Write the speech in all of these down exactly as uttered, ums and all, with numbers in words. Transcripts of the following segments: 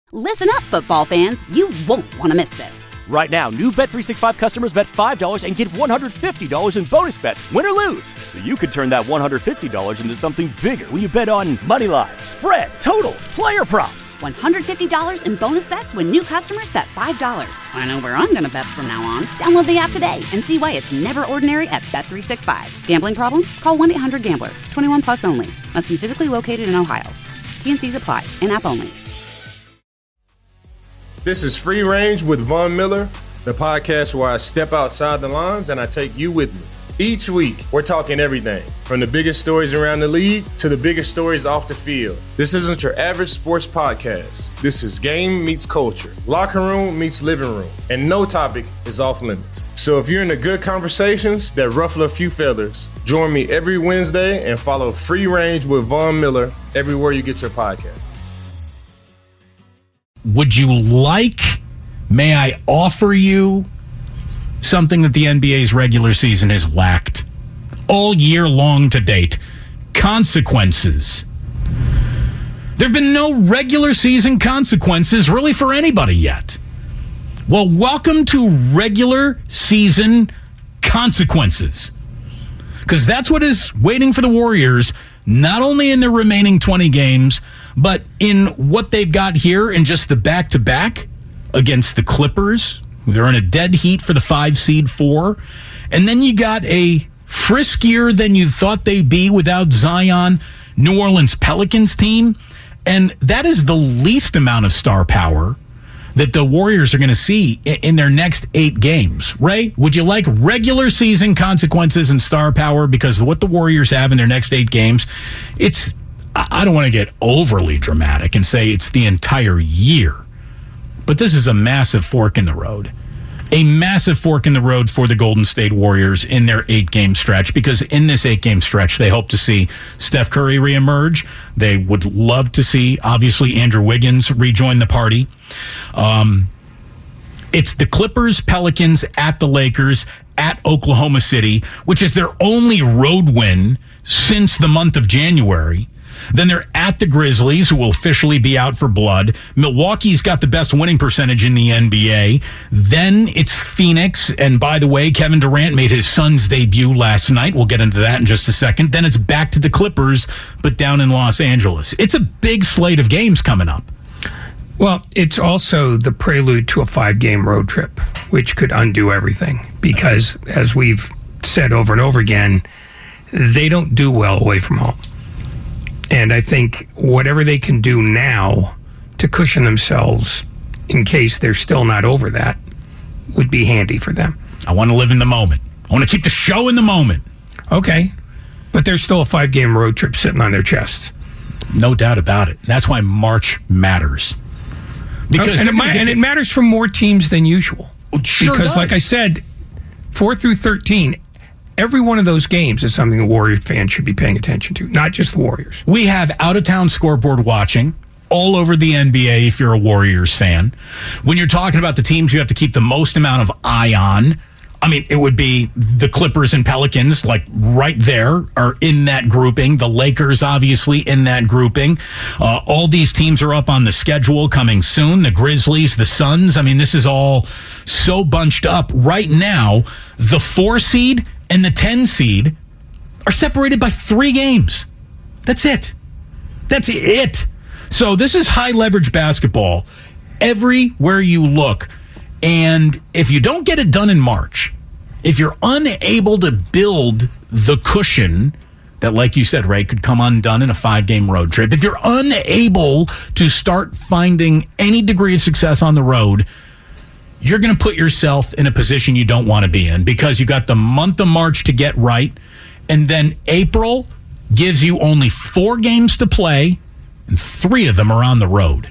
Listen up, football fans. You won't want to miss this. Right now, new Bet three sixty-five customers bet five dollars and get one hundred fifty dollars in bonus bets, win or lose. So you could turn that one hundred fifty dollars into something bigger when you bet on money line, spread, totals, player props. one hundred fifty dollars in bonus bets when new customers bet five dollars. I know where I'm going to bet from now on. Download the app today and see why it's never ordinary at Bet three sixty-five. Gambling problem? Call one eight hundred gambler. twenty-one plus only. Must be physically located in Ohio. T N Cs apply. In-app only. This is Free Range with Von Miller, the podcast where I step outside the lines and I take you with me. Each week, we're talking everything from the biggest stories around the league to the biggest stories off the field. This isn't your average sports podcast. This is game meets culture, locker room meets living room, and no topic is off limits. So if you're into good conversations that ruffle a few feathers, join me every Wednesday and follow Free Range with Von Miller everywhere you get your podcast. Would you like, may I offer you something that the N B A's regular season has lacked all year long to date? Consequences. There have been no regular season consequences really for anybody yet. Well, welcome to regular season consequences. Because that's what is waiting for the Warriors, not only in the remaining twenty games, but in what they've got here in just the back-to-back against the Clippers. They're in a dead heat for the five seed four. And then you got a friskier than you thought they'd be without Zion New Orleans Pelicans team. And that is the least amount of star power that the Warriors are going to see in their next eight games. Ray, would you like regular season consequences and star power? Because what the Warriors have in their next eight games, it's, I don't want to get overly dramatic and say it's the entire year, but this is a massive fork in the road. A massive fork in the road for the Golden State Warriors in their eight-game stretch, because in this eight-game stretch, they hope to see Steph Curry reemerge. They would love to see, obviously, Andrew Wiggins rejoin the party. Um, it's the Clippers, Pelicans, at the Lakers, at Oklahoma City, which is their only road win since the month of January. Then they're at the Grizzlies, who will officially be out for blood. Milwaukee's got the best winning percentage in the N B A. Then it's Phoenix. And by the way, Kevin Durant made his son's debut last night. We'll get into that in just a second. Then it's back to the Clippers, but down in Los Angeles. It's a big slate of games coming up. Well, it's also the prelude to a five-game road trip, which could undo everything. Because, as we've said over and over again, they don't do well away from home. And I think whatever they can do now to cushion themselves in case they're still not over that would be handy for them. I want to live in the moment. I want to keep the show in the moment. Okay. But there's still a five-game road trip sitting on their chests. No doubt about it. That's why March matters. Because and, it, ma- and it matters for more teams than usual. It sure because, does. like I said, four through thirteen, every one of those games is something the Warrior fans should be paying attention to, not just the Warriors. We have out-of-town scoreboard watching all over the N B A if you're a Warriors fan. When you're talking about the teams you have to keep the most amount of eye on, I mean, it would be the Clippers and Pelicans, like right there, are in that grouping. The Lakers, obviously, in that grouping. Uh, all these teams are up on the schedule coming soon. The Grizzlies, the Suns. I mean, this is all so bunched up. Right now, the four seed and the ten seed are separated by three games. That's it. That's it. So this is high leverage basketball everywhere you look. And if you don't get it done in March, if you're unable to build the cushion that, like you said, Ray, could come undone in a five-game road trip, if you're unable to start finding any degree of success on the road, you're going to put yourself in a position you don't want to be in, because you got the month of March to get right, and then April gives you only four games to play, and three of them are on the road.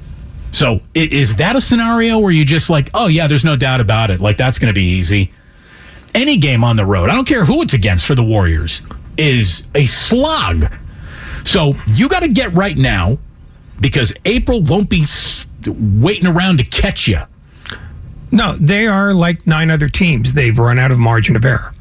So is that a scenario where you just like, oh, yeah, there's no doubt about it, like that's going to be easy? Any game on the road, I don't care who it's against for the Warriors, is a slog. So you got to get right now, because April won't be waiting around to catch you. No, they are like nine other teams. They've run out of margin of error.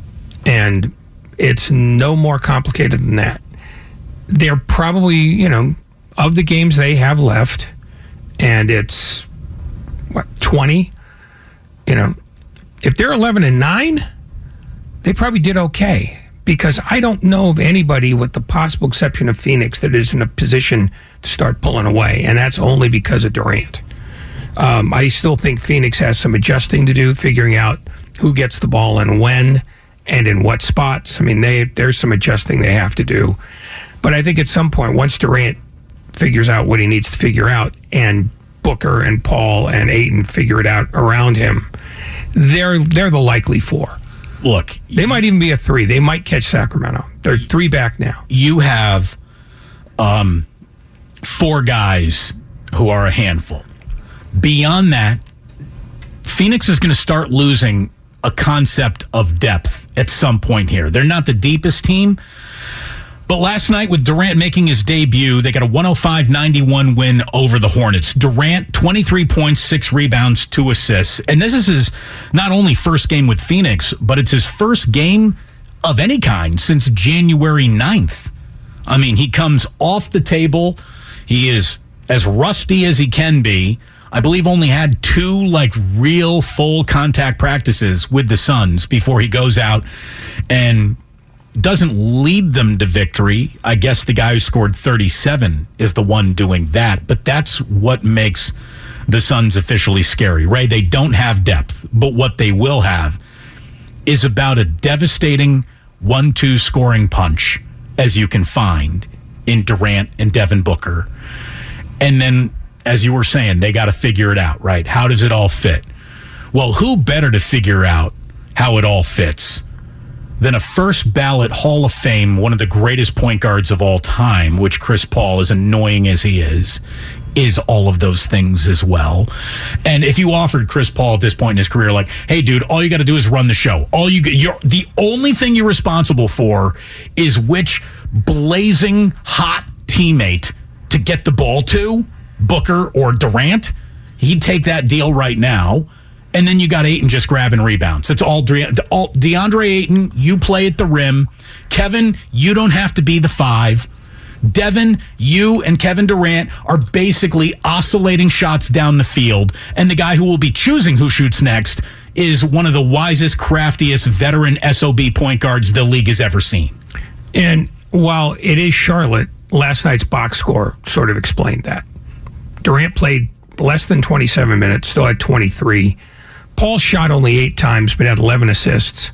And it's no more complicated than that. They're probably, you know, of the games they have left, and it's, what, twenty? You know, if they're eleven and nine, they probably did okay. Because I don't know of anybody, with the possible exception of Phoenix, that is in a position to start pulling away. And that's only because of Durant. Um, I still think Phoenix has some adjusting to do, figuring out who gets the ball and when and in what spots. I mean, they there's some adjusting they have to do. But I think at some point, once Durant figures out what he needs to figure out, and Booker and Paul and Ayton figure it out around him, they're they're the likely four. Look, they might even be a three. They might catch Sacramento. They're three back now. You have um, four guys who are a handful. Beyond that, Phoenix is going to start losing a concept of depth at some point here. They're not the deepest team, but last night with Durant making his debut, they got a one oh five ninety-one win over the Hornets. Durant, twenty-three points, six rebounds, two assists. And this is his not only first game with Phoenix, but it's his first game of any kind since January ninth. I mean, he comes off the table. He is as rusty as he can be. I believe only had two like real full contact practices with the Suns before he goes out and doesn't lead them to victory. I guess the guy who scored thirty-seven is the one doing that, but that's what makes the Suns officially scary, Ray. They don't have depth, but what they will have is about a devastating one two scoring punch as you can find in Durant and Devin Booker. And then, as you were saying, they got to figure it out, right? How does it all fit? Well, who better to figure out how it all fits than a first ballot Hall of Fame, one of the greatest point guards of all time, which Chris Paul, as annoying as he is, is all of those things as well. And if you offered Chris Paul at this point in his career, like, hey, dude, all you got to do is run the show. All you you're the only thing you're responsible for is which blazing hot teammate to get the ball to, Booker or Durant. He'd take that deal right now. And then you got Ayton just grabbing rebounds. It's all, De- all DeAndre Ayton, you play at the rim. Kevin, you don't have to be the five. Devin, you and Kevin Durant are basically oscillating shots down the field. And the guy who will be choosing who shoots next is one of the wisest, craftiest, veteran S O B point guards the league has ever seen. And while it is Charlotte, last night's box score sort of explained that. Durant played less than twenty-seven minutes, still had twenty-three. Paul shot only eight times, but had eleven assists.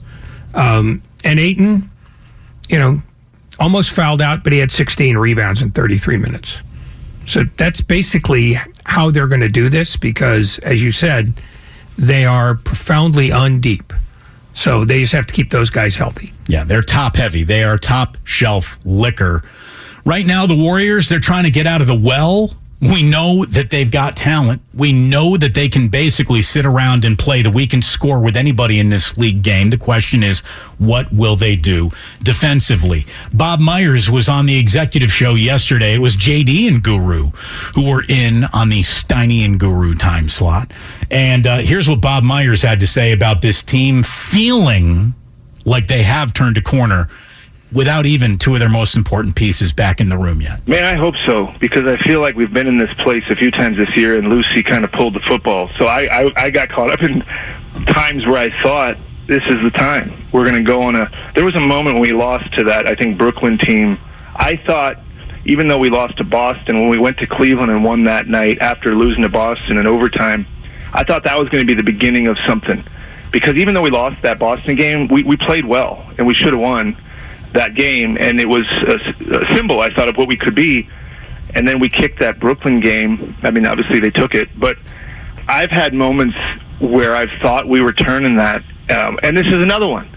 Um, and Ayton, you know, almost fouled out, but he had sixteen rebounds in thirty-three minutes. So that's basically how they're going to do this because, as you said, they are profoundly undeep. So they just have to keep those guys healthy. Yeah, they're top heavy. They are top shelf liquor. Right now, the Warriors, they're trying to get out of the well. We know that they've got talent. We know that they can basically sit around and play that we can score with anybody in this league game. The question is, what will they do defensively? Bob Myers was on the executive show yesterday. It was J D and Guru who were in on the Steiny and Guru time slot. And uh, here's what Bob Myers had to say about this team feeling like they have turned a corner without even two of their most important pieces back in the room yet. Man, I hope so, because I feel like we've been in this place a few times this year, and Lucy kind of pulled the football. So I, I, I got caught up in times where I thought, this is the time. We're going to go on a... There was a moment when we lost to that, I think, Brooklyn team. I thought, even though we lost to Boston, when we went to Cleveland and won that night after losing to Boston in overtime, I thought that was going to be the beginning of something. Because even though we lost that Boston game, we, we played well, and we should have won that game, and it was a, a symbol, I thought, of what we could be. And then we kicked that Brooklyn game. I mean, obviously they took it, but I've had moments where I've thought we were turning that, um, and this is another one.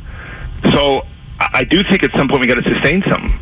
So I do think at some point we got to sustain something.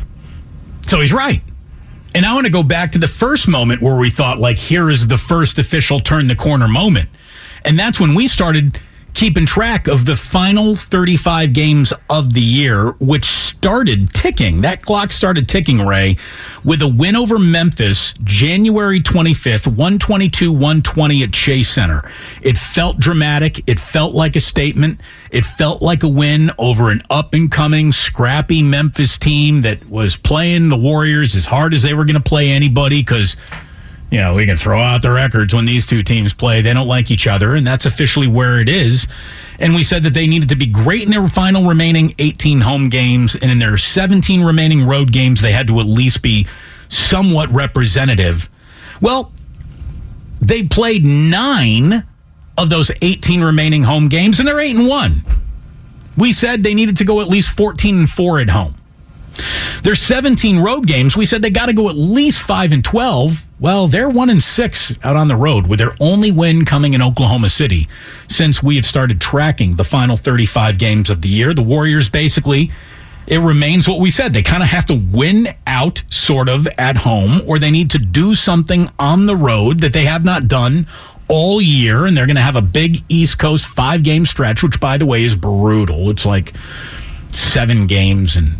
So he's right. And I want to go back to the first moment where we thought, like, here is the first official turn the corner moment. And that's when we started keeping track of the final thirty-five games of the year, which started ticking. That clock started ticking, Ray, with a win over Memphis, January twenty-fifth, one twenty-two one twenty at Chase Center. It felt dramatic. It felt like a statement. It felt like a win over an up-and-coming, scrappy Memphis team that was playing the Warriors as hard as they were going to play anybody because you know, we can throw out the records when these two teams play. They don't like each other, and that's officially where it is. And we said that they needed to be great in their final remaining eighteen home games, and in their seventeen remaining road games, they had to at least be somewhat representative. Well, they played nine of those eighteen remaining home games, and they're eight and one. We said they needed to go at least fourteen and four at home. There's seventeen road games. We said they got to go at least five and twelve. Well, they're one and six out on the road, with their only win coming in Oklahoma City since we have started tracking the final thirty-five games of the year. The Warriors, basically, it remains what we said. They kind of have to win out, sort of, at home, or they need to do something on the road that they have not done all year, and they're going to have a big East Coast five-game stretch, which, by the way, is brutal. It's like seven games and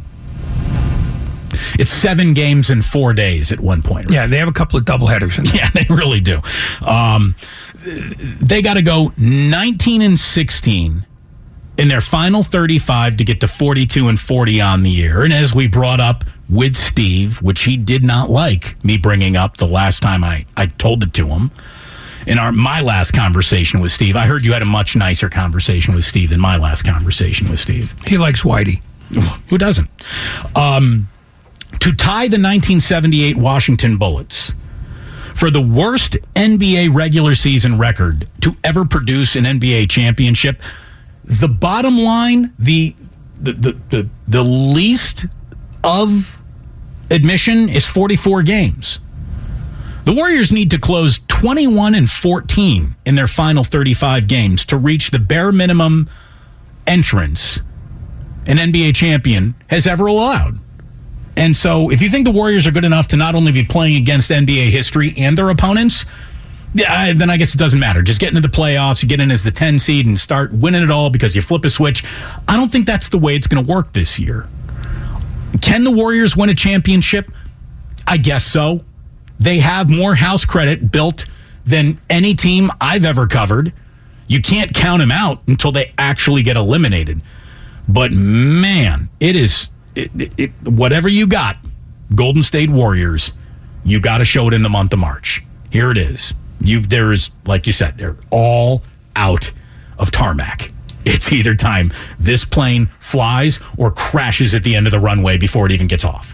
It's seven games in four days at one point. Right? Yeah, they have a couple of doubleheaders in there. Yeah, they really do. Um, they got to go nineteen and sixteen in their final thirty-five to get to forty-two and forty on the year. And as we brought up with Steve, which he did not like me bringing up the last time I, I told it to him, in our my last conversation with Steve, I heard you had a much nicer conversation with Steve than my last conversation with Steve. He likes Whitey. Who doesn't? Um, to tie the nineteen seventy-eight Washington Bullets for the worst N B A regular season record to ever produce an N B A championship, the bottom line, the the the the, the least of admission is forty-four games. The Warriors need to close twenty-one and fourteen in their final thirty-five games to reach the bare minimum entrance an N B A champion has ever allowed. And so if you think the Warriors are good enough to not only be playing against N B A history and their opponents, yeah, then I guess it doesn't matter. Just get into the playoffs, you get in as the ten seed and start winning it all because you flip a switch. I don't think that's the way it's going to work this year. Can the Warriors win a championship? I guess so. They have more house credit built than any team I've ever covered. You can't count them out until they actually get eliminated. But man, it is it, it, it, whatever you got, Golden State Warriors, you got to show it in the month of March. Here it is. You there is, like you said, they're all out of tarmac. It's either time this plane flies or crashes at the end of the runway before it even gets off.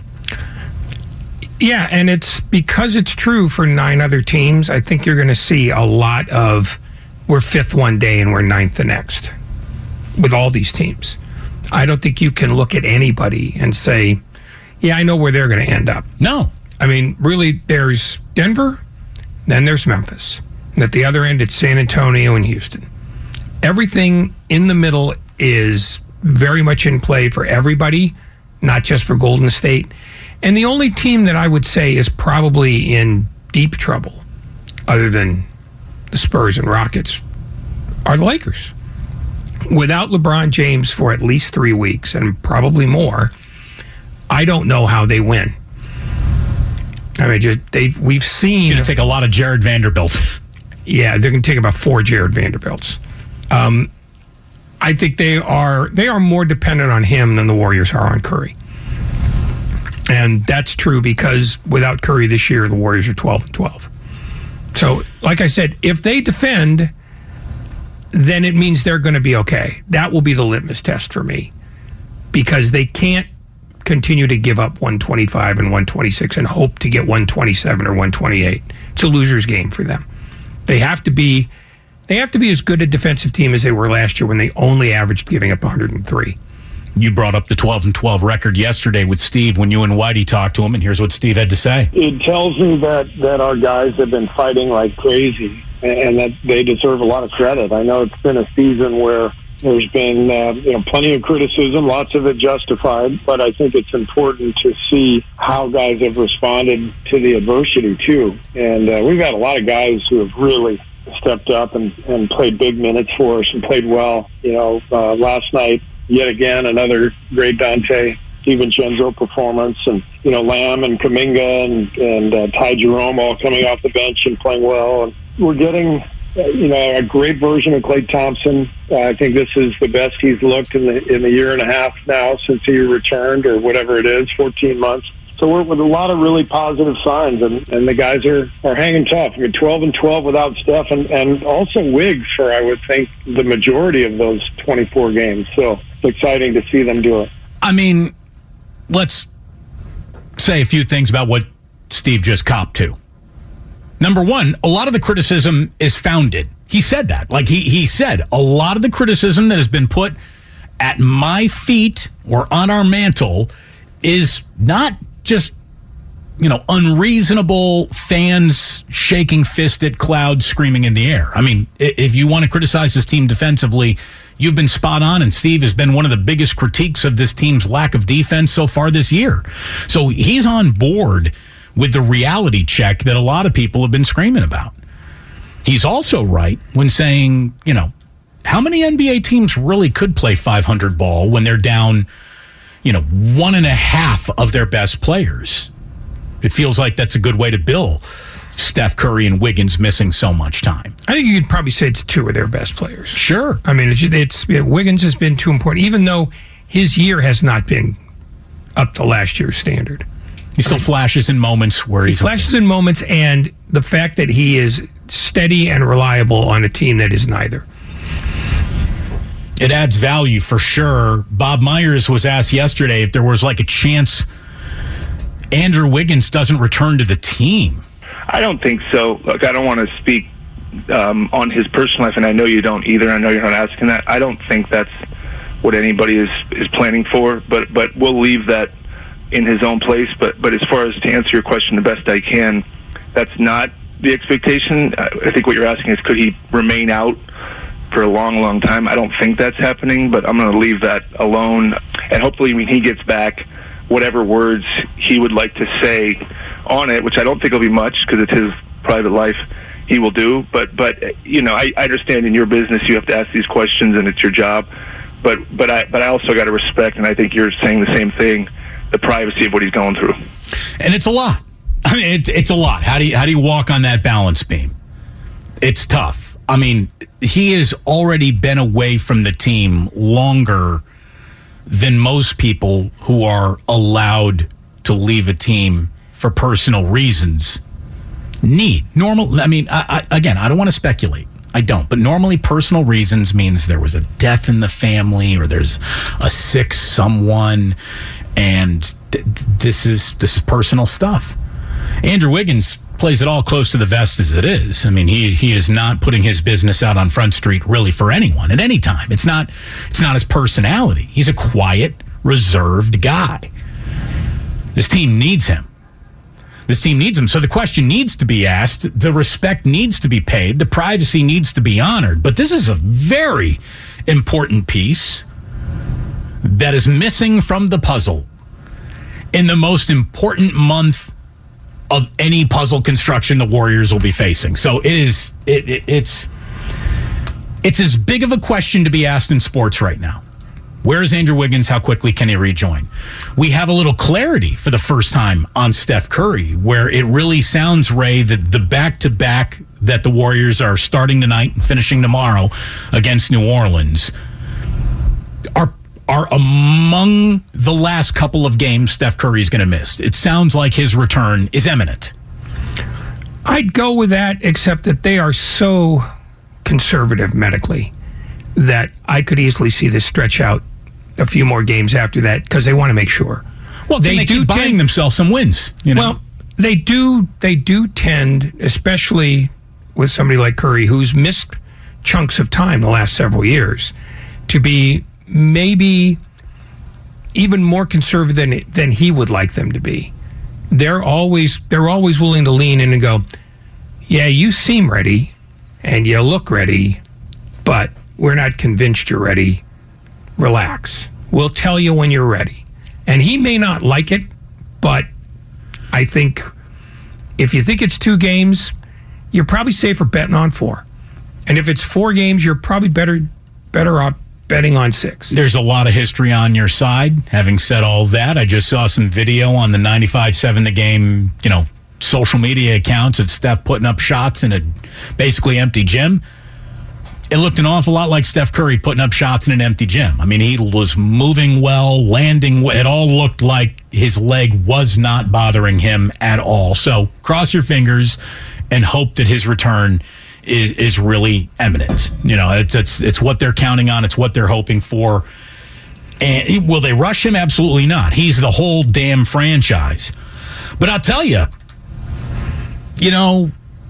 Yeah, and it's because it's true for nine other teams. I think you're going to see a lot of we're fifth one day and we're ninth the next with all these teams. I don't think you can look at anybody and say, yeah, I know where they're going to end up. No. I mean, really, there's Denver, then there's Memphis. And at the other end, it's San Antonio and Houston. Everything in the middle is very much in play for everybody, not just for Golden State. And the only team that I would say is probably in deep trouble, other than the Spurs and Rockets, are the Lakers. Without LeBron James for at least three weeks, and probably more, I don't know how they win. I mean, just they we've seen... It's going to take a lot of Jared Vanderbilt. Yeah, they're going to take about four Jared Vanderbilts. Um, I think they are they are more dependent on him than the Warriors are on Curry. And that's true because without Curry this year, the Warriors are twelve and twelve. So, like I said, if they defend, then it means they're going to be okay. That will be the litmus test for me because they can't continue to give up one twenty-five and one twenty-six and hope to get one twenty-seven or one twenty-eight. It's a loser's game for them. They have to be they have to be as good a defensive team as they were last year when they only averaged giving up one hundred three. You brought up the twelve and twelve record yesterday with Steve when you and Whitey talked to him, and here's what Steve had to say. It tells me that, that our guys have been fighting like crazy and that they deserve a lot of credit. I know it's been a season where there's been uh, you know plenty of criticism, lots of it justified, but I think it's important to see how guys have responded to the adversity too. And uh, we've had a lot of guys who have really stepped up and, and played big minutes for us and played well. You know, uh, last night, yet again, another great Dante DiVincenzo performance, and you know Lamb and Kuminga and and uh, Ty Jerome all coming off the bench and playing well. And we're getting you know a great version of Klay Thompson. Uh, I think this is the best he's looked in the in the year and a half now since he returned, or whatever it is, fourteen months. So we're with a lot of really positive signs, and, and the guys are, are hanging tough. I mean, twelve and twelve without Steph, and, and also Wiggs for, I would think, the majority of those twenty-four games. So it's exciting to see them do it. I mean, let's say a few things about what Steve just copped to. Number one, a lot of the criticism is founded. He said that. Like, he, he said, a lot of the criticism that has been put at my feet or on our mantle is not just, you know, unreasonable fans shaking fist at clouds screaming in the air. I mean, if you want to criticize this team defensively, you've been spot on, and Steve has been one of the biggest critiques of this team's lack of defense so far this year. So he's on board with the reality check that a lot of people have been screaming about. He's also right when saying, you know, how many N B A teams really could play five hundred ball when they're down, you know, one and a half of their best players? It feels like that's a good way to bill Steph Curry and Wiggins missing so much time. I think you could probably say it's two of their best players. Sure. I mean, it's, it's yeah, Wiggins has been too important, even though his year has not been up to last year's standard. He still I mean, flashes in moments where he's... He flashes in moments, and the fact that he is steady and reliable on a team that is neither. It adds value for sure. Bob Myers was asked yesterday if there was like a chance Andrew Wiggins doesn't return to the team. I don't think so. Look, I don't want to speak um, on his personal life, and I know you don't either. I know you're not asking that. I don't think that's what anybody is, is planning for, but but we'll leave that in his own place. But, but as far as to answer your question the best I can, that's not the expectation. I think what you're asking is, could he remain out for a long, long time? I don't think that's happening, but I'm going to leave that alone. And hopefully when he gets back, whatever words he would like to say on it, which I don't think will be much because it's his private life, he will do. But, but you know, I, I understand in your business you have to ask these questions and it's your job. But, but, I, but I also got to respect, and I think you're saying the same thing, the privacy of what he's going through. And it's a lot. I mean, it, it's a lot. How do you, how do you walk on that balance beam? It's tough. I mean, he has already been away from the team longer than most people who are allowed to leave a team for personal reasons need. Normal, I mean, I, I, again, I don't want to speculate. I don't. But normally personal reasons means there was a death in the family or there's a sick someone, and th- this is this is personal stuff. Andrew Wiggins plays it all close to the vest as it is. I mean, he he is not putting his business out on Front Street really for anyone at any time. It's not it's not his personality. He's a quiet, reserved guy. This team needs him. This team needs him. So the question needs to be asked. The respect needs to be paid. The privacy needs to be honored. But this is a very important piece that is missing from the puzzle in the most important month of any puzzle construction the Warriors will be facing. So it is it, it, it's it's as big of a question to be asked in sports right now. Where is Andrew Wiggins? How quickly can he rejoin? We have a little clarity for the first time on Steph Curry, where it really sounds, Ray, that the back-to-back that the Warriors are starting tonight and finishing tomorrow against New Orleans are are among the last couple of games Steph Curry's going to miss. It sounds like his return is imminent. I'd go with that, except that they are so conservative medically that I could easily see this stretch out a few more games after that because they want to make sure. Well, they, they do keep buying tend, themselves some wins. You know? Well, they do. They do tend, especially with somebody like Curry, who's missed chunks of time the last several years, to be maybe even more conservative than than he would like them to be. They're always they're always willing to lean in and go, yeah, you seem ready and you look ready, but we're not convinced you're ready. Relax. We'll tell you when you're ready. And he may not like it, but I think if you think it's two games, you're probably safer betting on four. And if it's four games, you're probably better better off betting on six. There's a lot of history on your side. Having said all that, I just saw some video on the ninety-five seven The Game, you know, social media accounts of Steph putting up shots in a basically empty gym. It looked an awful lot like Steph Curry putting up shots in an empty gym. I mean, he was moving well, landing well. It all looked like his leg was not bothering him at all. So cross your fingers and hope that his return is is really imminent. You know, it's it's it's what they're counting on. It's what they're hoping for. And will they rush him? Absolutely not. He's the whole damn franchise. But I'll tell you, you know,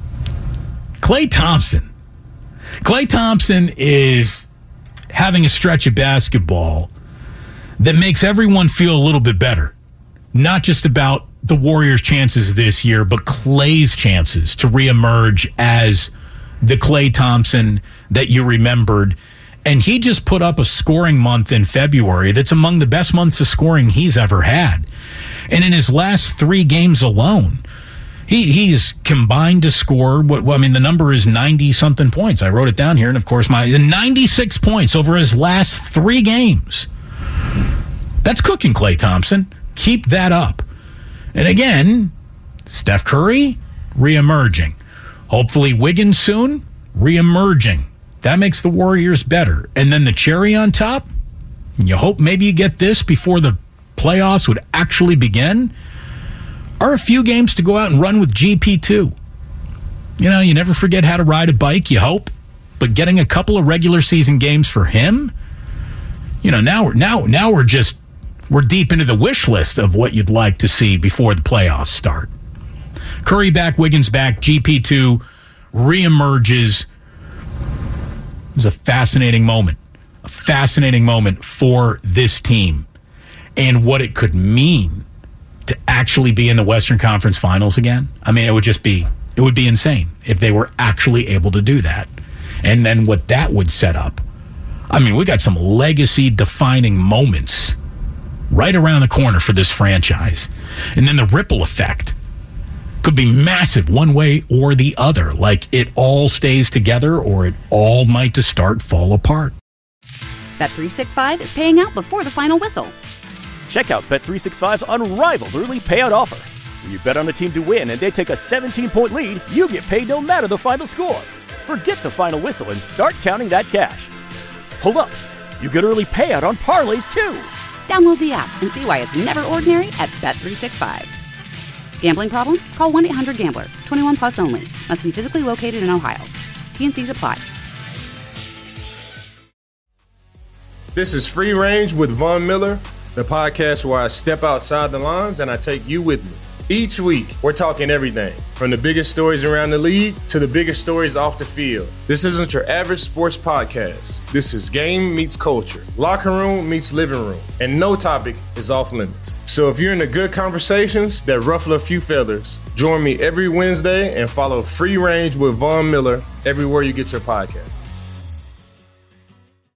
Klay Thompson. Klay Thompson is having a stretch of basketball that makes everyone feel a little bit better. Not just about the Warriors' chances this year, but Klay's chances to reemerge as the Klay Thompson that you remembered. And he just put up a scoring month in February that's among the best months of scoring he's ever had. And in his last three games alone, he he's combined to score, what well, I mean, the number is ninety-something points. I wrote it down here, and of course, my ninety-six points over his last three games. That's cooking, Klay Thompson. Keep that up. And again, Steph Curry, reemerging. Hopefully Wiggins soon, reemerging. That makes the Warriors better. And then the cherry on top, you hope maybe you get this before the playoffs would actually begin, are a few games to go out and run with G P two. You know, you never forget how to ride a bike, you hope. But getting a couple of regular season games for him, you know, now we're now now we're just we're deep into the wish list of what you'd like to see before the playoffs start. Curry back, Wiggins back, G P two reemerges. It was a fascinating moment. A fascinating moment for this team and what it could mean to actually be in the Western Conference Finals again. I mean, it would just be, it would be insane if they were actually able to do that. And then what that would set up. I mean, we got some legacy-defining moments right around the corner for this franchise. And then the ripple effect could be massive one way or the other. Like it all stays together or it all might to start fall apart. Bet three sixty-five is paying out before the final whistle. Check out Bet three sixty-five's unrivaled early payout offer. When you bet on a team to win and they take a seventeen-point lead, you get paid no matter the final score. Forget the final whistle and start counting that cash. Hold up. You get early payout on parlays, too. Download the app and see why it's never ordinary at Bet three sixty-five. Gambling problem? Call one eight hundred gambler. twenty-one plus only. Must be physically located in Ohio. T and C's apply. This is Free Range with Von Miller, the podcast where I step outside the lines and I take you with me. Each week, we're talking everything from the biggest stories around the league to the biggest stories off the field. This isn't your average sports podcast. This is game meets culture, locker room meets living room, and no topic is off limits. So if you're into good conversations that ruffle a few feathers, join me every Wednesday and follow Free Range with Von Miller everywhere you get your podcast.